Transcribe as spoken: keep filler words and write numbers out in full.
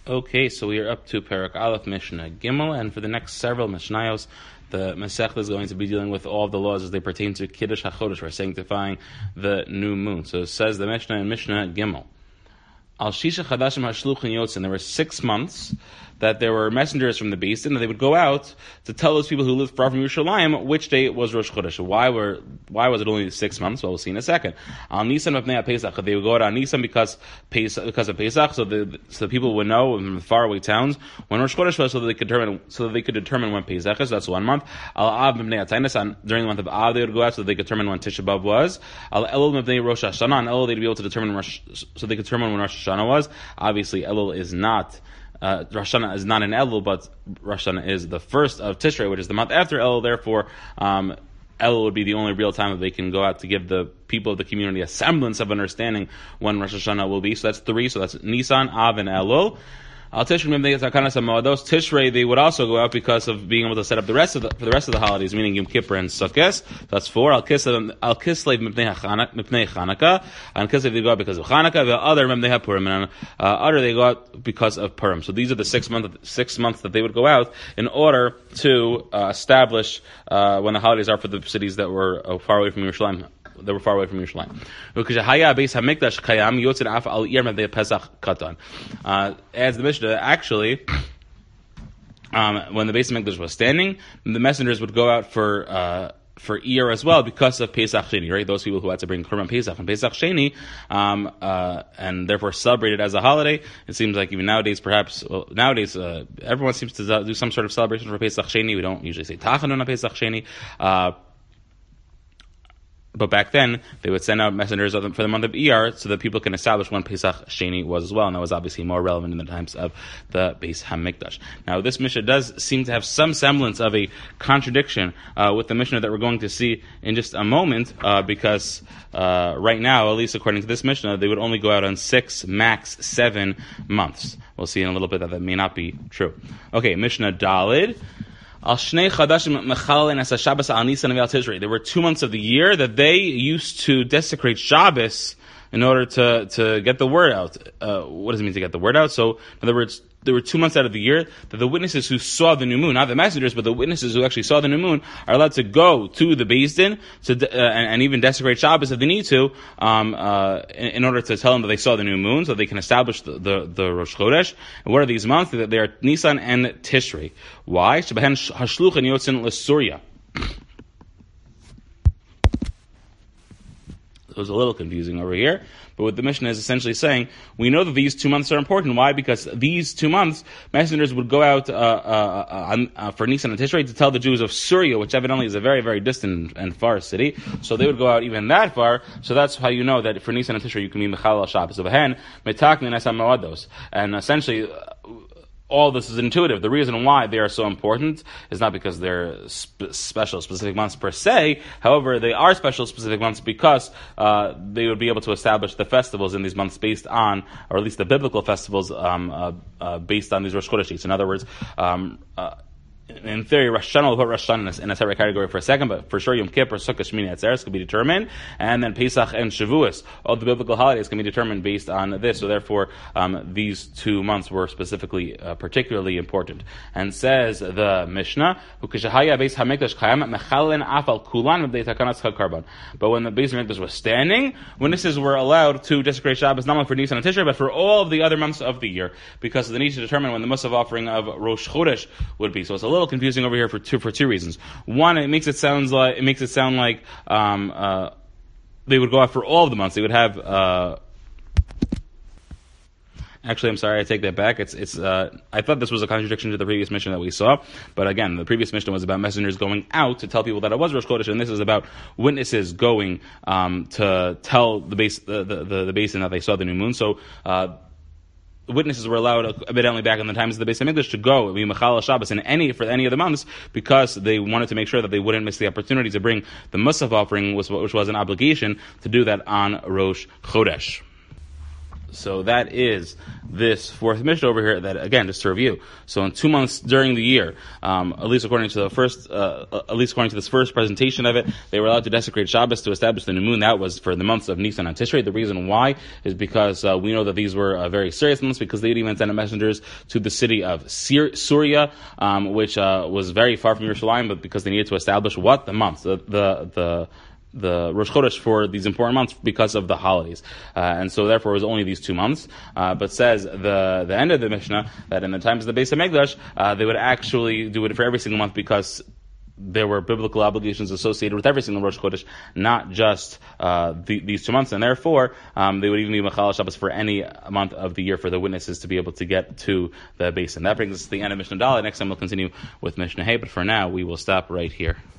Okay, so we are up to Perek Aleph Mishnah Gimel, and for the next several Mishnayos, the Masechta is going to be dealing with all of the laws as they pertain to Kiddush HaChodesh, or sanctifying the new moon. So it says the Mishnah in Mishnah Gimel, Al Shisha Chadashim HaShluchin Yotzin, there were six months that there were messengers from the Beis Din, and they would go out to tell those people who lived far from Yerushalayim which day it was Rosh Chodesh. Why were why was it only six months? Well, we'll see in a second. Al Nisan Mapnei Pesach, they would go out on Nisan because because of Pesach, so the so the people would know from the faraway towns when Rosh Chodesh was, so that they could determine so that they could determine when Pesach is. So that's one month. Al Av Mapnei Ataynas, during the month of Av they would go out so that they could determine when Tisha B'av was. Al Elul Mapnei Rosh Hashanah, on Elul they'd be able to determine Rosh, so they could determine when Rosh Hashanah was. Obviously, Elul is not. Uh, Rosh Hashanah is not in Elul, but Rosh Hashanah is the first of Tishrei, which is the month after Elul. Therefore, um, Elul would be the only real time that they can go out to give the people of the community a semblance of understanding when Rosh Hashanah will be. So that's three. So that's Nisan, Av, and Elul. Al Tishrei, those Tishrei, they would also go out because of being able to set up the rest of the, for the rest of the holidays, meaning Yom Kippur and Sukkot. That's four. Al Kislev, Al Kislev Mipnei Chanukah. Al Kislev they go out because of Chanukah. The other Mipnei Purim, and uh, other they go out because of Purim. So these are the six months six months that they would go out in order to uh, establish uh, when the holidays are for the cities that were uh, far away from Yerushalayim. They were far away from Yerushalayim. Uh, as the Mishnah, actually, um, when the Beis Hamikdash was standing, the messengers would go out for uh, for Iyar as well because of Pesach Sheni, right? Those people who had to bring Korban Pesach and Pesach Sheni, um, uh, and therefore celebrated as a holiday. It seems like even nowadays, perhaps, well, nowadays, uh, everyone seems to do some sort of celebration for Pesach Sheni. We don't usually say Tachanun on Pesach Sheni. Uh, But back then, they would send out messengers for the month of Iyar so that people can establish when Pesach Sheni was as well. And that was obviously more relevant in the times of the Beis Hamikdash. Now, this Mishnah does seem to have some semblance of a contradiction uh, with the Mishnah that we're going to see in just a moment, uh, because uh, right now, at least according to this Mishnah, they would only go out on six, max seven months. We'll see in a little bit that that may not be true. Okay, Mishnah Dalid. There were two months of the year that they used to desecrate Shabbos in order to, to get the word out. Uh, what does it mean to get the word out? So, in other words, there were two months out of the year that the witnesses who saw the new moon, not the messengers, but the witnesses who actually saw the new moon, are allowed to go to the Beis Din to, uh, and, and even desecrate Shabbos if they need to, um, uh, in, in order to tell them that they saw the new moon, so they can establish the, the, the Rosh Chodesh. And what are these months? They are Nisan and Tishrei. Why? Shebehen hashluchin yotzin l'Surya. It was a little confusing over here, but what the Mishnah is essentially saying, we know that these two months are important. Why? Because these two months, messengers would go out uh, uh, uh, for Nisan and Tishrei to tell the Jews of Syria, which evidently is a very, very distant and far city. So they would go out even that far. So that's how you know that for Nisan and Tishrei you can be Mechal al Shabbos. And essentially, all this is intuitive. The reason why they are so important is not because they're sp- special, specific months per se. However, they are special, specific months because uh, they would be able to establish the festivals in these months based on, or at least the biblical festivals um, uh, uh, based on these Rosh Chodesh dates. In other words, um, uh, in theory, Rosh Hashanah will put Rosh Hashanah in a separate category for a second, but for sure Yom Kippur, Sukkot, Shmini Atzeres can be determined, and then Pesach and Shavuos, all the biblical holidays can be determined based on this. So therefore, um, these two months were specifically, uh, particularly important. And says the Mishnah, but when the Beis Hamikdash was standing, witnesses were allowed to desecrate Shabbos not only for Nisan and Tishrei, but for all of the other months of the year, because they need to determine when the Musaf offering of Rosh Chodesh would be. So it's a little confusing over here for two for two reasons. One, it makes it sounds like it makes it sound like um, uh, they would go out for all of the months. They would have. Uh, actually, I'm sorry, I take that back. It's it's. Uh, I thought this was a contradiction to the previous mission that we saw, but again, the previous mission was about messengers going out to tell people that it was Rosh Chodesh, and this is about witnesses going um, to tell the base the the, the, the basin that they saw the new moon. So. Uh, Witnesses were allowed, evidently back in the times of the Beis Hamikdash, to go, be Mechal Shabbos in any for any of the months, because they wanted to make sure that they wouldn't miss the opportunity to bring the Musaf offering, which was an obligation to do that on Rosh Chodesh. So that is this fourth Mishnah over here that, again, just to review. So in two months during the year, um, at least according to the first, uh, at least according to this first presentation of it, they were allowed to desecrate Shabbos to establish the new moon. That was for the months of Nisan and Tishrei. The reason why is because uh, we know that these were uh, very serious months, because they even sent messengers to the city of Syria, um, which uh, was very far from Yerushalayim, but because they needed to establish what? The months. The, the, the the Rosh Chodesh for these important months because of the holidays. Uh, and so therefore it was only these two months. Uh, but says the the end of the Mishnah that in the times of the Beis HaMikdash, uh, they would actually do it for every single month, because there were biblical obligations associated with every single Rosh Chodesh, not just uh, the, these two months. And therefore, um, they would even be Mechal Shabbos for any month of the year for the witnesses to be able to get to the Beis. And that brings us to the end of Mishnah Dalet. Next time we'll continue with Mishnah Hey, but for now we will stop right here.